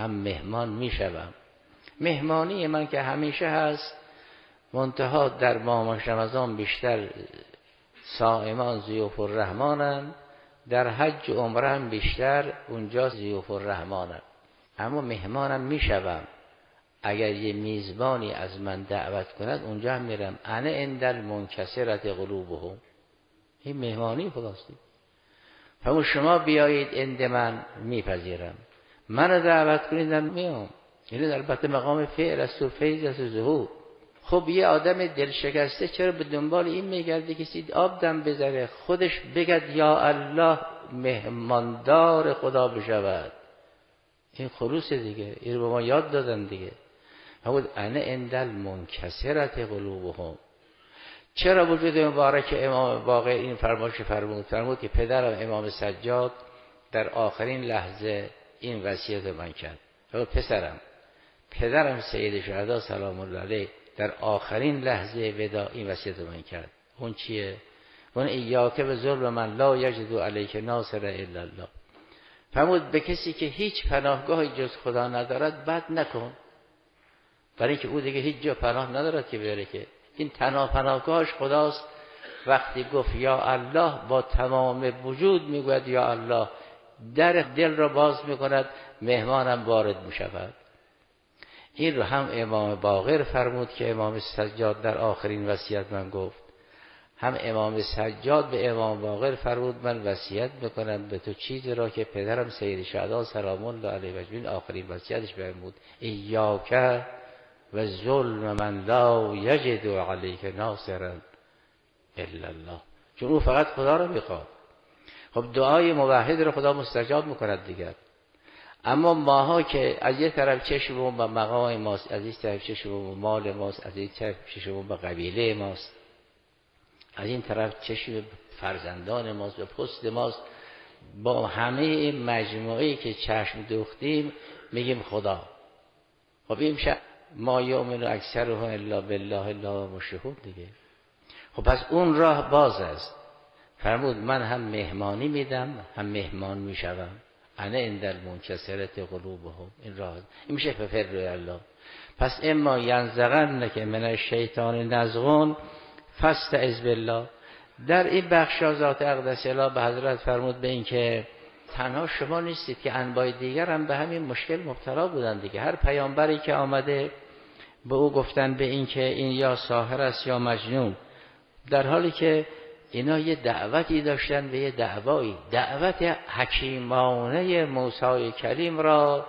هم مهمان میشوم. مهمانی من که همیشه هست، منتها در ماه رمضان بیشتر صائمان ضیوف الرحمنن، در حج و عمره هم بیشتر اونجا ضیوف الرحمنن. اما مهمانم میشوم، اگر یه میزبانی از من دعوت کند اونجا هم میرم. انا عند المنکسرة قلوبهم، این مهمانی خداستی. همون شما بیایید عند من میپذیرم، منو دعوت کنید میام. این البته مقام فعل است و فیض است و ظهور. خب یه آدم دل شکسته چرا به دنبال این میگرده کسی آب دم بذاره؟ خودش بگد یا الله مهماندار خدا بشود. این خلوص دیگه، این رو به ما یاد دادن دیگه. همون انا عند المنکسرة قلوبهم. چرا وجود مبارک امام باقر این فرمایش فرمود که پدرم امام سجاد در آخرین لحظه این وصیت من کرد. پدرم سید شهدا سلام الله علیه در آخرین لحظه وداع این وصیت من کرد. اون چیه؟ اون ایاک به ظلم من لا یجد علیک ناصر الا الله. فرمود به کسی که هیچ پناهگاهی جز خدا ندارد بد نکن، برای اینکه او دیگه هیچ جا پناه ندارد که بره، که این پناهگاهش خداست. وقتی گفت یا الله با تمام وجود میگوید یا الله، در دل را باز میکند، مهمانم وارد میشود. این رو هم امام باقر فرمود که امام سجاد در آخرین وصیت من گفت، هم امام سجاد به امام باقر فرمود من وصیت میکنم به تو چیزی را که پدرم سید شهدا سلام الله علیه مجمعین آخرین وصیتش فرمود، ایاک و ظلم من لا یجد علیک ناصرا الا الله. چون او فقط خدا را میخواد. خب دعای موحد را خدا مستجاب میکند دیگر. اما ماها که از یه طرف چشممون به مقام ماست، از این طرف چشممون به مال ماست، از این طرف چشممون به قبیله ماست، از این طرف چشم فرزندان ماست، به پست ماست، با همه مجموعه‌ای که چشم دوختیم میگیم خدا. خب این ما یؤمن اکثرهم الا بالله الا مشرکون دیگه. خب پس اون راه باز است. فرمود من هم مهمانی میدم هم مهمان میشوم. انا عند المنکسرة قلوبهم. این راه این میشه ففر الله. پس اما ینزغنک من الشیطان نزغ فاستعذ بالله. در این بخش ذات اقدس الله به حضرت فرمود به این که تنها شما نیستید که انواع دیگر هم به همین مشکل مبتلا بودن دیگه. هر پیامبری که آمده به او گفتن به این که این یا ساحر است یا مجنون، در حالی که اینا یه دعوتی داشتن به یه دعوایی. دعوت حکیمانه موسی کلیم را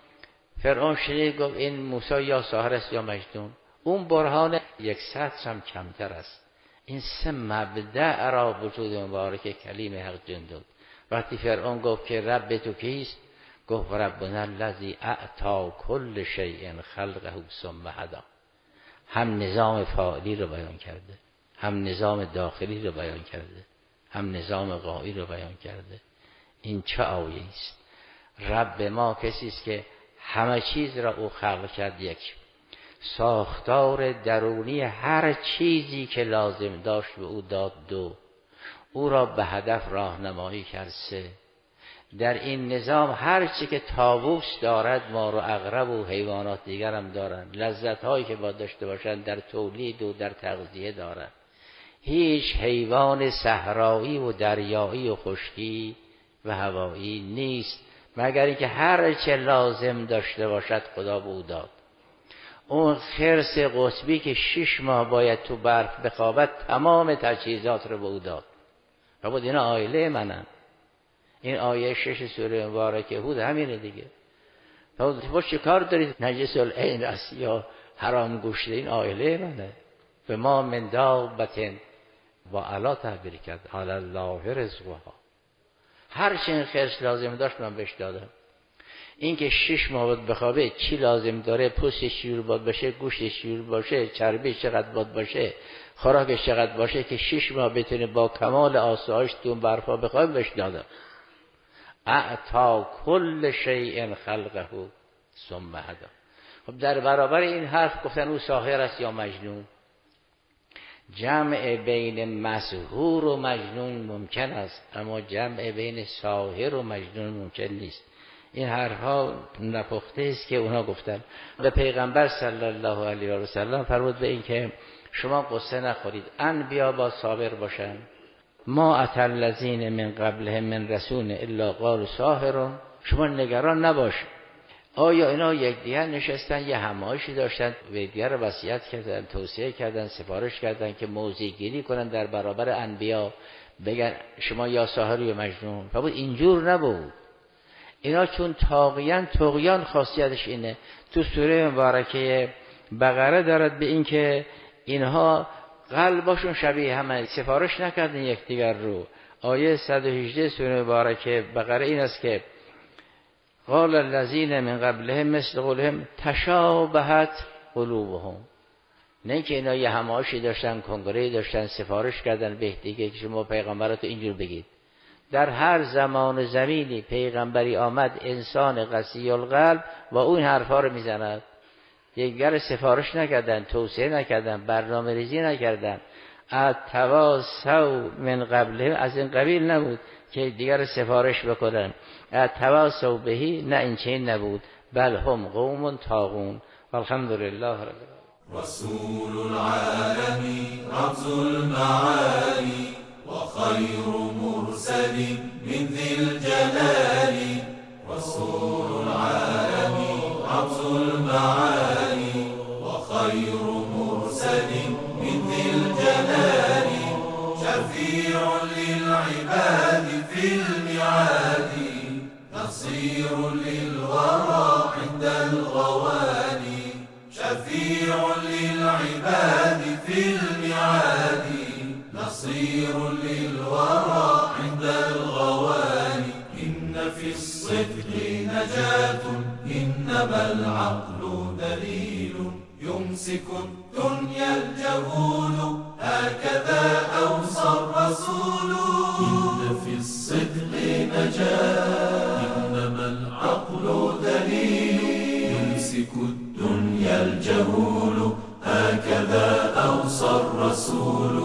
فرعون شنید، گفت این موسی یا ساحر است یا مجنون. اون برهان 100 هم کمتر است. این 3 مبدأ را وجود مبارک کلیم حق جندود. وقتی فرعون گفت که رب تو کیست، گفت ربنا الذی اعطی کل شیء خلقه ثم هدی. هم نظام فاعلی رو بیان کرده، هم نظام داخلی رو بیان کرده، هم نظام غایی رو بیان کرده. این چه آیه است؟ رب ما کسی است که همه چیز را او خلق کرد. یک ساختار درونی هر چیزی که لازم داشت به او داد. 2 او را به هدف راهنمایی کرد. 3 در این نظام هر چی که طاووس دارد ما رو عقرب و حیوانات دیگر هم دارند. لذت هایی که باید داشته باشند در تولید و در تغذیه دارند. هیچ حیوان صحرایی و دریایی و خشکی و هوایی نیست مگر اینکه هر چه لازم داشته باشد خدا به او داد. اون خرس قطبی که 6 ماه باید تو برف بخوابد تمام تجهیزات رو به او داد. و بود اینا آیله منن. این آیه 6 سوره مبارکه هود همینه دیگه. تو چه کار دارید نجس العین است یا حرام گوشت؟ این آیله منه. به ما من دابة با علا تعبیر کرد علی الله رزقها. هر چه این خرس لازم داشت من بهش دادم. این که 6 ماه باید بخوابه چی لازم داره؟ پوستش چجور باید باشه، گوشتش چجور باشه، چربیش چقدر باید باشه، خوراکش چقدر باشه که 6 ماه بتونه با کمال آسایش تو برفا بخوابه بهش دادم. اعطا کل شیء خلقه ثم هدی. خب در برابر این حرف گفتن او ساحر است یا مجنون. جمع بین مسحور و مجنون ممکن است، اما جمع بین ساحر و مجنون ممکن نیست. این حرفها نپخته است که اونا گفتن. به پیغمبر صلی الله علیه و سلم فرمود به این که شما قصه نخورید، انبیا با صابر باشن. ما اتى الذین من قبلهم من رسول الا قالوا ساحر. شما نگران نباشید. آیا اینا یکدیگر نشستن یه همایشی داشتن و یکدیگر رو وصیت کردن، توصیه کردن، سفارش کردن که موضع گیری کنن در برابر انبیا، بگن شما یا ساحر یا مجنون؟ فبود اینجور نبود. اینا چون طغیان خاصیتش اینه. تو سوره مبارکه بقره دارد به این که اینها قلبشون شبیه همه، سفارش نکردن یکدیگر رو. آیه 118 سوره مبارکه بقره این است که قال الذین من قبلهم مثل قولهم تشابهت قلوبهم. نه که اینا یه همایشی داشتن، کنگره‌ای داشتن، سفارش کردن به دیگه که شما پیغمبراتو اینجور بگید. در هر زمان و زمینی پیغمبری آمد انسان قسی القلب و اون حرفا رو میزند. دیگر سفارش نکردن، توصیه نکردن، برنامه ریزی نکردن. التواصوا من قبلهم از این قبیل نبود که دیگر سفارش بکنن. التواصوا بهی نه این چنین نبود، بل هم قوم طاغون. والحمدلله رب العالمین. رسول العالمین رمز المعانی و خیر مرسل من ذی الجلال. رسول العالمین رمز المعانی و خیر مرسل من ذی الجلال. شفیع للعباد في المعاد نصير للورى عند الغواني. شفيع للعباد في المعاد نصير للورى عند الغواني. إن في الصدق نجاة إنما العقل دليل. يمسك الدنيا الجهول هكذا أوصى الرسول. إن في الصدق نجاة إنما العقل دليل. يمسك الدنيا الجهول هكذا أوصى الرسول.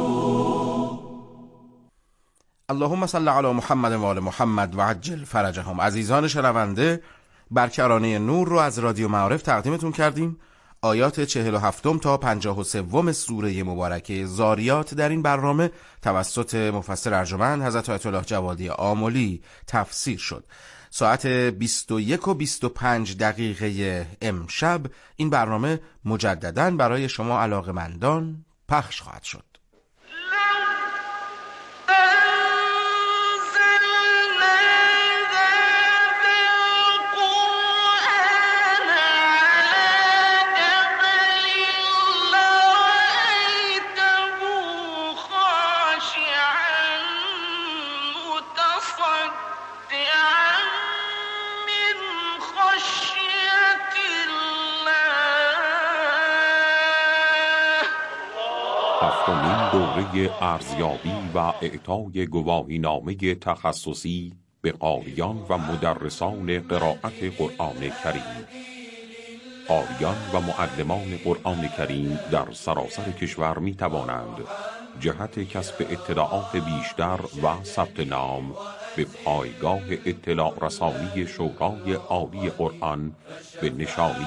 اللهم صل علی محمد و آل محمد و عجل فرجهم. عزیزان شنونده، برکرانه نور رو از رادیو معارف تقدیمتون کردیم. آیات 47 تا 53 سوره مبارکه ذاریات در این برنامه توسط مفسر ارجمند حضرت آیت الله جوادی آملی تفسیر شد. ساعت 21 و 25 دقیقه امشب این برنامه مجدداً برای شما علاقه‌مندان پخش خواهد شد. هفتمین دوره ارزیابی و اعطای گواهینامه تخصصی به قاریان و مدرسان قرائت قرآن کریم. قاریان و معلمان قرآن کریم در سراسر کشور می توانند جهت کسب اطلاعات بیشتر و ثبت نام به پایگاه اطلاع رسانی شورای عالی قرآن به نشانی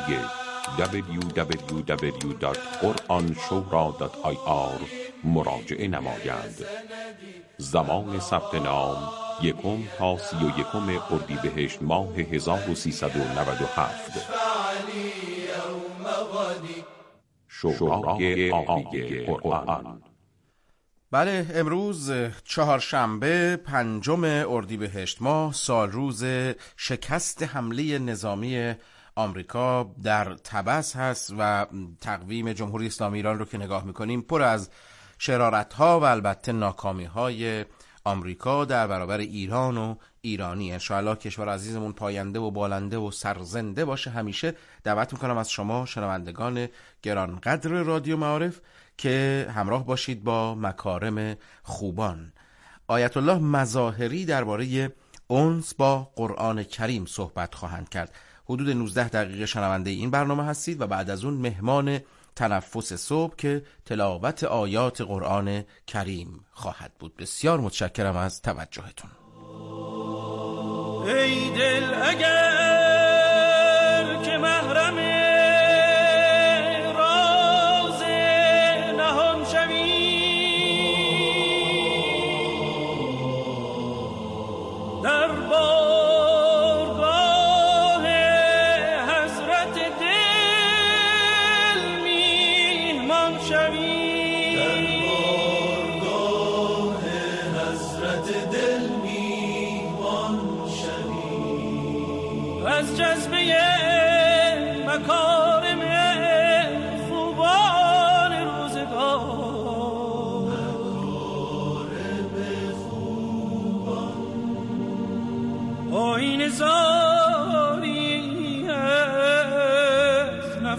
www.quranshura.ir مراجعه نمایند. زمان ثبت نام 1 تا 31 اردیبهشت ماه 1397. شورای عالی قرآن. بله، امروز چهارشنبه 5 اردیبهشت ماه، سال روز شکست حمله نظامی آمریکا در طبس هست و تقویم جمهوری اسلامی ایران رو که نگاه میکنیم پر از شرارت‌ها و البته ناکامی‌های آمریکا در برابر ایران و ایرانی. انشاءالله کشور عزیزمون پاینده و بالنده و سرزنده باشه. همیشه دعوت میکنم از شما شنوندگان گرانقدر رادیو معارف که همراه باشید با مکارم خوبان. آیت الله مظاهری درباره انس با قرآن کریم صحبت خواهند کرد. حدود 19 دقیقه شنونده این برنامه هستید و بعد از اون مهمان تنفس صبح که تلاوت آیات قرآن کریم خواهد بود. بسیار متشکرم از توجهتون. ای دل اگر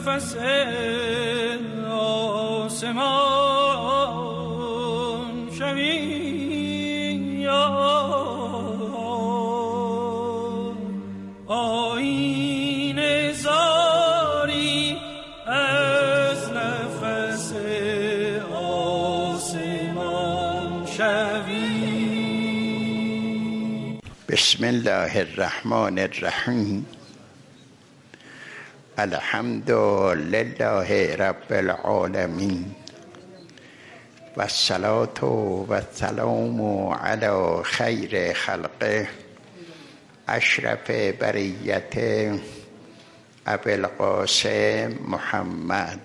نفس آسمان شوی آیین زاری از نفس آسمان شوی. بسم الله الرحمن الرحیم. الحمد لله رب العالمین و الصلاة و السلام علی خیر خلقه اشرف بریت ابی القاسم محمد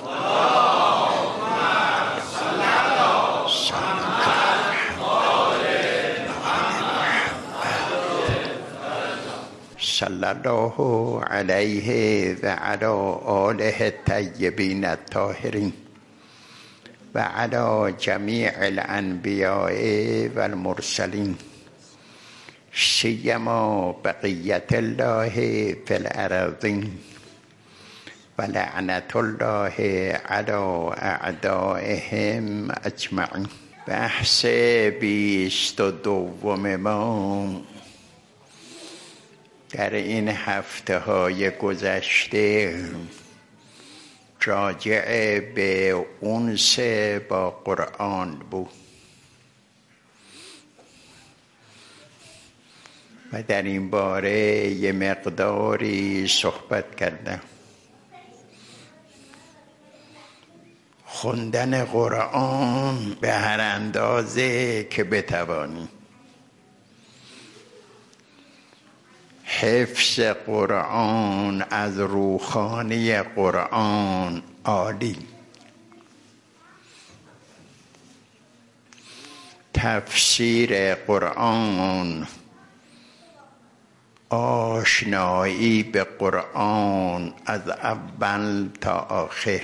صلی الله علیه و علی آله الطیبین الطاهرین و علی جمیع الانبیاء و المرسلین سیما بقیت الله فی الارضین و لعنت الله علی اعدائهم اجمعین. بحث 22 ما در این هفته های گذشته راجع به انس با قرآن بود و در این باره یه مقداری صحبت کردم. خوندن قرآن به هر اندازه که بتوانی، حفظ قرآن از روخانی قرآن عالی، تفسیر قرآن، آشنایی به قرآن از اول تا آخر،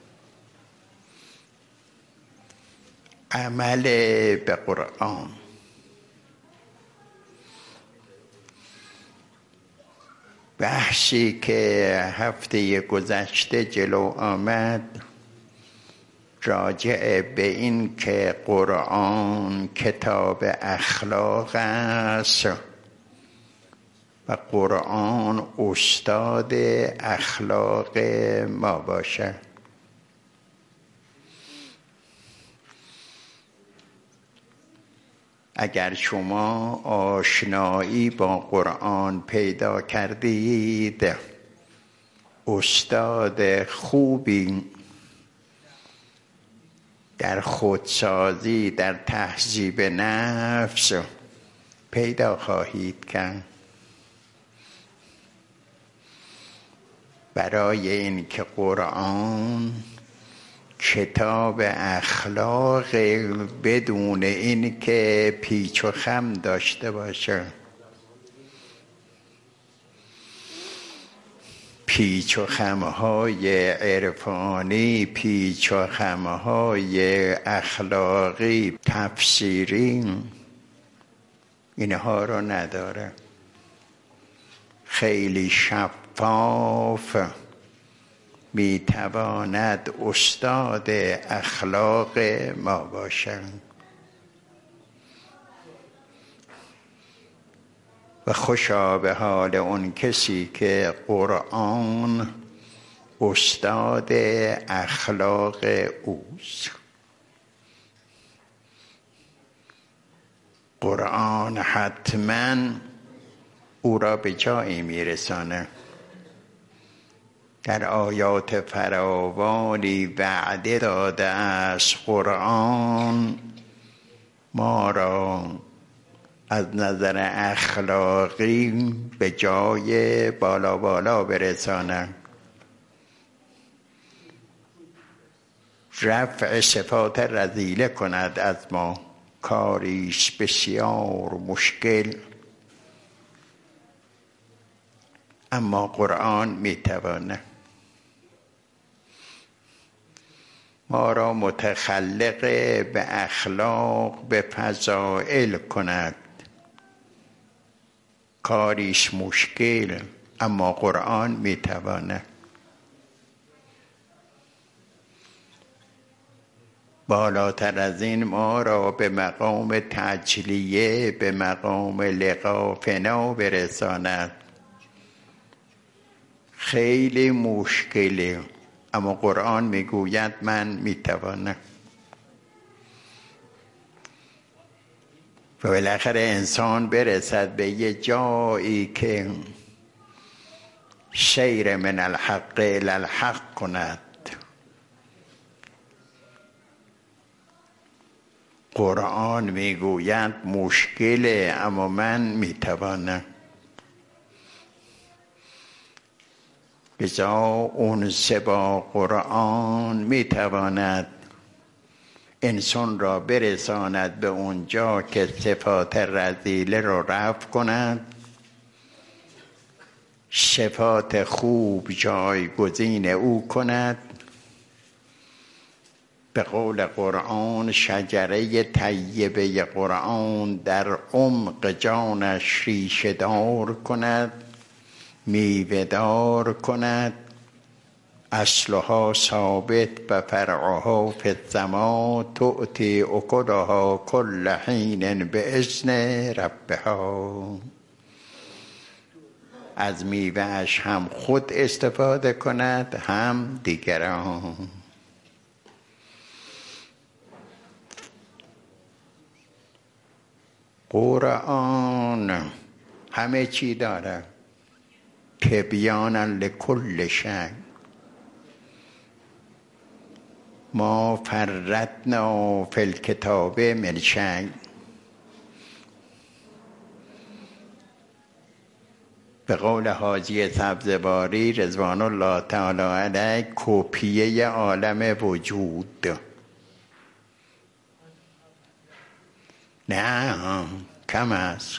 عمل به قرآن. بحثی که هفته گذشته جلو آمد راجع به این که قرآن کتاب اخلاق است و قرآن استاد اخلاق ما باشد. اگر شما آشنایی با قرآن پیدا کردید، استاد خوبی در خودسازی، در تهذیب نفس پیدا خواهید کرد. برای این که قرآن کتاب اخلاق بدون این که پیچ و خم داشته باشه، پیچ و خمهای عرفانی، پیچ و خمهای اخلاقی، تفسیری، اینها رو نداره. خیلی شفاف میتواند استاد اخلاق ما باشد و خوشا به حال اون کسی که قرآن استاد اخلاق اوست. قرآن حتما او را به جایی میرسانه. در آیات فراوانی وعده داده است قرآن ما را از نظر اخلاقی به جای بالا بالا برسانه، رفع صفات رذیله کند از ما. کاریش بسیار مشکل، اما قرآن میتواند ما را متخلق به اخلاق، به فضائل کند. کاریش مشکل، اما قرآن میتواند. بالاتر از این ما را به مقام تجلیه، به مقام لقا فنا برساند. خیلی مشکله، اما قرآن میگوید من میتوانم. و بالاخره انسان برسد به یه جایی که سیر من الحق الی الحق کند. قرآن میگوید مشکله، اما من میتوانم. لذا اونس با قرآن میتواند انسان را برساند به اونجا که صفات رذیله را رفع کند، صفات خوب جایگزین او کند. به قول قرآن شجره طیبه قرآن در عمق جانش ریشه دار کند، میوه دار کند، اصلها ثابت و فرعها فی السما تؤتی اکلها کل حین باذن ربها. از میوهش هم خود استفاده کند هم دیگران. قرآن همه چی داره، تبیانا لکل شیء. ما فرطنا فی الکتاب من شیء. به قول حاجی سبزواری رضوان الله تعالی علیه، کپیه عالم وجود. نه کم است.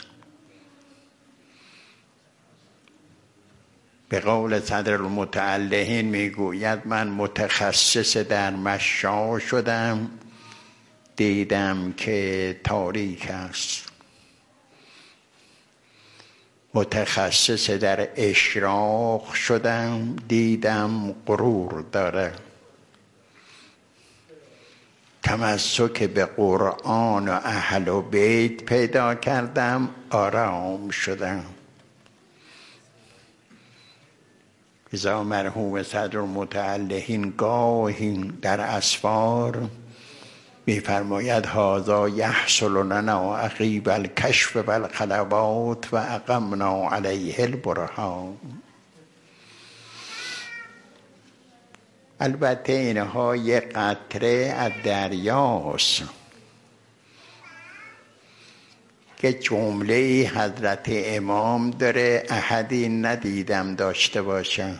به قول صدر المتعلهین میگوید من متخصص در مشا شدم، دیدم که تاریک است. متخصص در اشراق شدم، دیدم غرور داره. تمسک به قرآن و اهل و بیت پیدا کردم، آرام شدم. ازا مرحوم صدر المتعلهین گاهی در اسفار میفرماید هذا یحصل لنا عقیب الکشف و الخلوات و اقمنا علیه البرهان. البته اینها یک قطره از دریاست که جمله حضرت امام داره احدی ندیدم داشته باشه.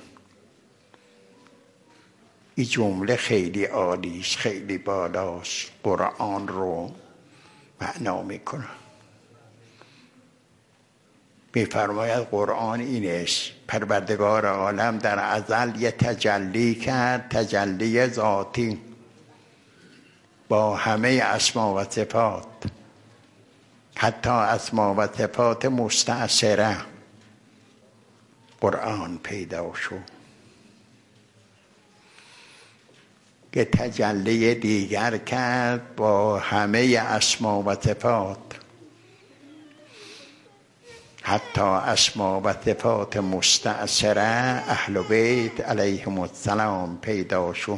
این جمله خیلی عالیست، خیلی بالاست، قرآن رو معنا میکنه. میفرماید قرآن اینست: پروردگار عالم در ازل یه تجلی کرد، تجلی ذاتی با همه اسما و صفات، حتی اسما و صفات مستأثره قرآن پیدا شد. که تجلی دیگر کرد با همه اسما و صفات، حتی اسما و صفات مستأثره اهل بیت علیهم السلام پیدا شد.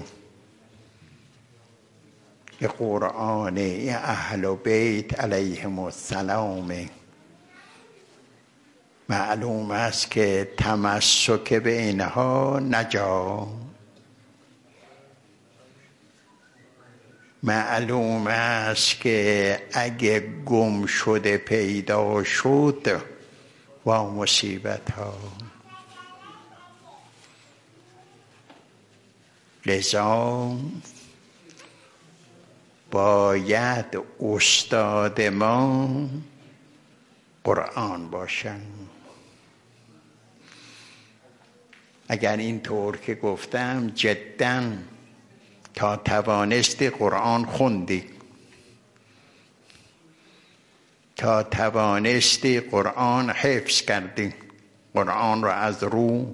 که قرآن اهل بیت علیهم السلام معلوم است که تمسک به اینها نجا. معلوم است که اگه گم شده پیدا شد و مصیبت ها. لذا باید استاد ما قرآن باشن. اگر این طور که گفتم جداً تا توانستی قرآن خوندی، تا توانستی قرآن حفظ کردی، قرآن رو از رو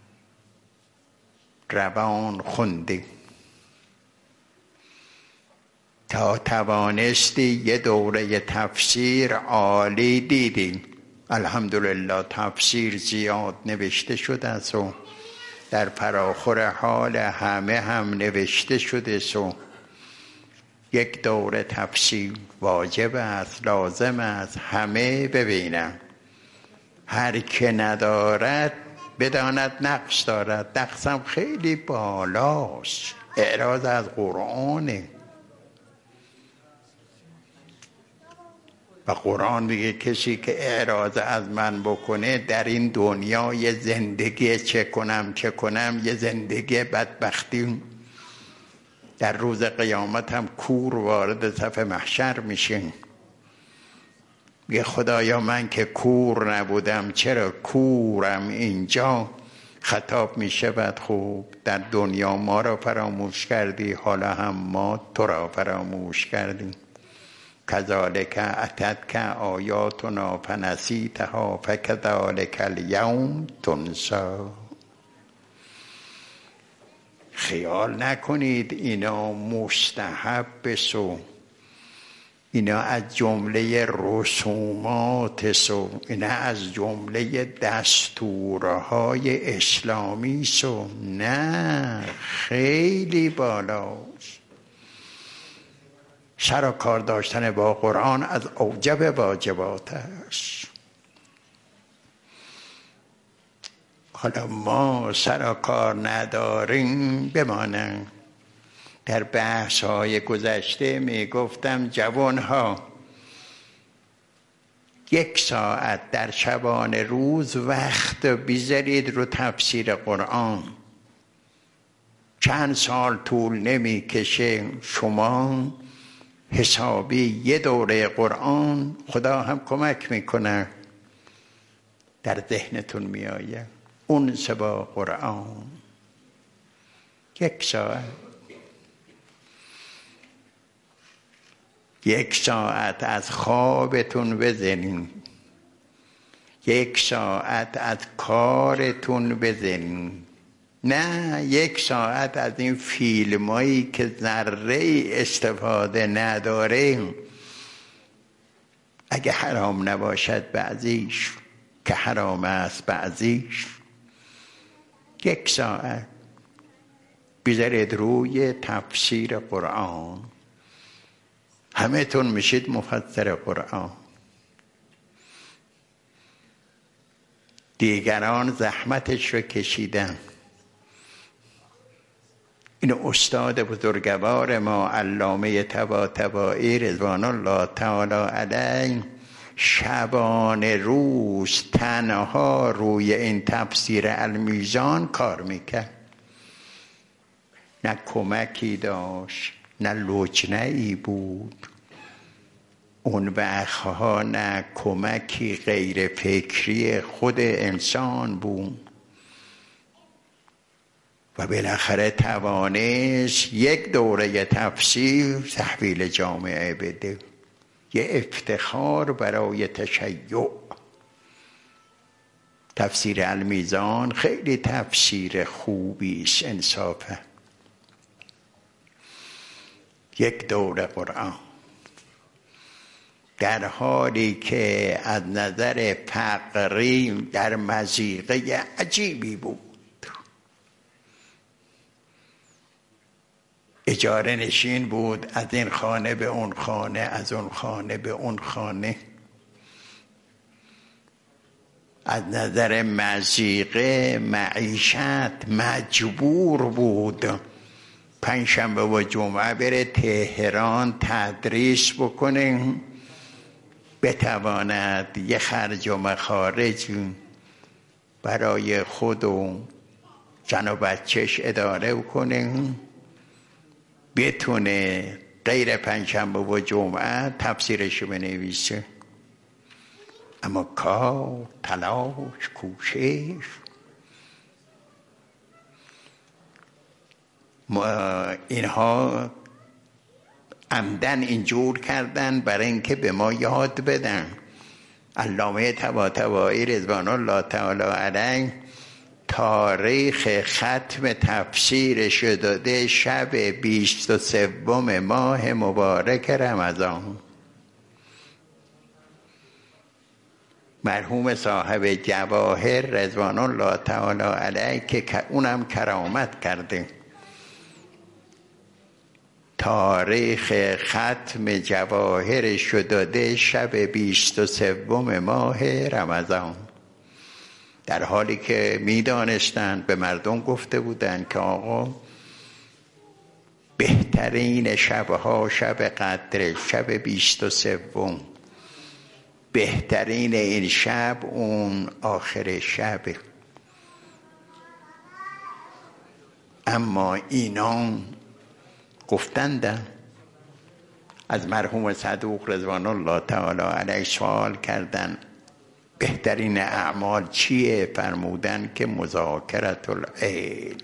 روان خوندی، تا توانستی یه دوره تفسیر عالی دیدیم. الحمدلله تفسیر زیاد نوشته شده است و در فراخور حال همه هم نوشته شده و یک دوره تفسیر واجب است، لازم است همه ببینن. هر که ندارد بداند نقص دارد. نقصم خیلی بالاست، اعراض از قرآنه و قرآن میگه کسی که اعراض از من بکنه در این دنیا یه زندگی چه کنم یه زندگی بدبختی، در روز قیامت هم کور وارد صف محشر میشه. میگه خدایا من که کور نبودم چرا کورم اینجا؟ خطاب میشه بعد خوب در دنیا ما را فراموش کردی، حالا هم ما تو را فراموش کردیم. کذالک اتتک آیاتنا فنسیتها فکذالک الیوم تنسی. خیال نکنید اینا مستحب سو، اینا از جمله رسومات سو، اینا از جمله دستورهای اسلامی سو. نه خیلی بالاست. سر و کار داشتن با قرآن از اوجب واجبات است. حالا ما سر و کار نداریم بمانم. در بحث های گذشته می گفتم جوانها 1 ساعت در شبان روز وقت بذارید رو تفسیر قرآن. چند سال طول نمی کشه شما حسابی یه دوره قرآن، خدا هم کمک میکنه، در ذهنتون میآید. اون با قرآن 1 ساعت، 1 ساعت از خوابتون بزنین، 1 ساعت از کارتون بزنین. نه 1 ساعت از این فیلمایی که ذره استفاده نداره، اگه حرام نباشد بعضیش که حرام است بعضیش، 1 ساعت بذارید روی تفسیر قرآن. همه تون میشید مفسر قرآن. دیگران زحمتش رو کشیدن. این استاد بزرگوار ما علامه طباطبایی رضوان الله تعالی علیه شبانه روز تنها روی این تفسیر المیزان کار میکرد. نه کمکی داشت، نه لجنه‌ای بود اون وقتها، نه کمکی غیر فکری خود انسان بود و بالاخره توانست 1 دوره تفسیر تحویل جامعه بده. یه افتخار برای تشیع. تفسیر المیزان خیلی تفسیر خوبی است انصافا. 1 دوره قرآن در حالی که از نظر فقری در مضیقه عجیبی بود. اجاره نشین بود، از این خانه به اون خانه، از اون خانه به اون خانه. از نظر مضیقه معیشت مجبور بود 5 شنبه و جمعه بره تهران تدریس بکنه، بتواند یه خرج و مخارج برای خود و زن و بچهش اداره بکنه، بتونه غیر 5 شنبه و جمعه تفسیرش بنویسه. اما کار، تلاش، کوشش، اینها عمدن اینجور کردن برای اینکه به ما یاد بدن. علامه طباطبایی رضوان الله تعالی علیه تاریخ ختم تفسیرش داده شب 23 ماه مبارک رمضان. مرحوم صاحب جواهر رضوان الله تعالی علیه که اونم کرامت کرده، تاریخ ختم جواهرش داده شب 23 ماه رمضان، در حالی که میدانستند، به مردم گفته بودند که آقا بهترین شبها شب قدر، شب 23، بهترین این شب اون آخر شب. اما اینا گفتند، از مرحوم صدوق رضوان الله تعالی علیه سوال کردن بهترین اعمال چیه؟ فرمودن که مذاکرة العلم.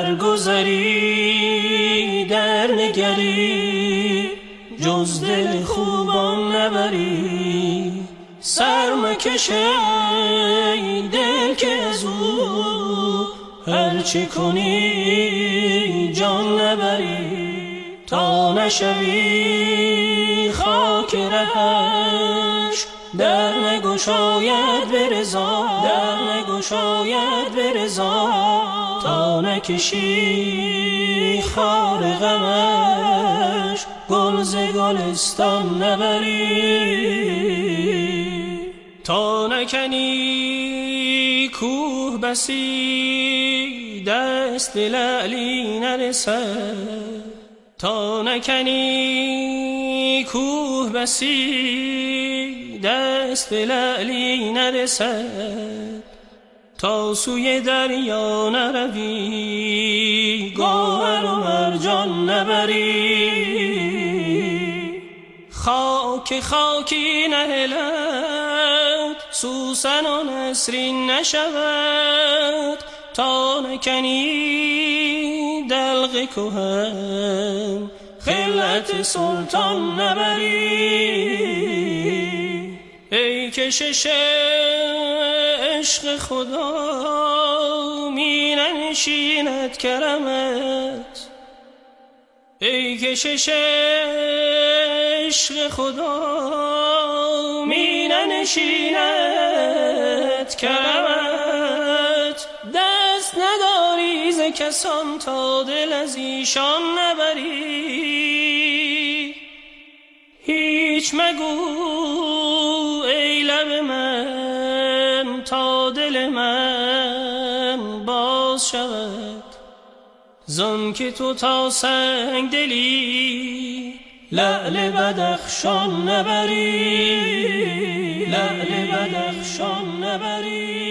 برگذری در نگری جز دل خوبان نبری، سر مکشه دل که از او هرچی کنی جان نبری، تا نشوی خاک رهش در نگشاید به رضا، در نگشاید به رضا، تا نکشی خار غمش گل ز گلستان نبری، تا نکنی کوه بسی دست لعلی نرسد، تا نکنی کوه بسی دست لعلی نرسد، تا سوی دریا نروی گوهر و مرجان نبری، خاک خاکی نهلد سوسن و نسرین نشود، تا نکنی دلق کهن خلعت سلطان نبری، ای کشش عشق خدا می ننشیند کرمت، ای کشش عشق خدا می ننشیند کرمت، دست نداری ز کسان تا دل از ایشان نبری، هیچ مگو ای لب من تا دل من باز شود، زان که تو تا سنگ دلی لعل بدخشان نبری، لعل بدخشان نبری.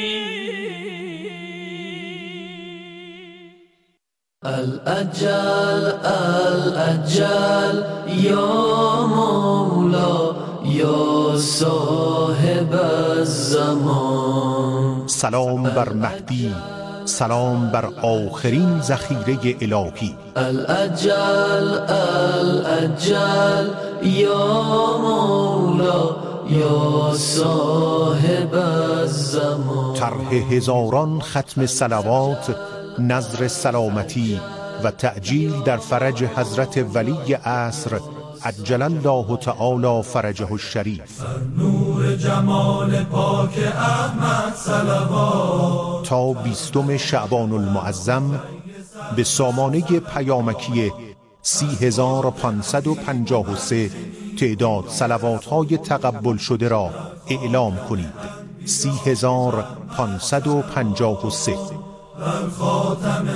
الأجل الأجل یا مولا یا صاحب الزمان. سلام بر مهدی، سلام بر آخرین ذخیره الهی. الأجل الأجل یا مولا یا صاحب الزمان. طرح هزاران ختم صلوات، نذر سلامتی و تعجیل در فرج حضرت ولی عصر عجل الله تعالی فرجه الشریف. نور جمال پاک احمد صلوات. تا 20 شعبان المعظم به سامانه پیامکی 30553 تعداد صلوات‌های تقبل شده را اعلام کنید. 30553.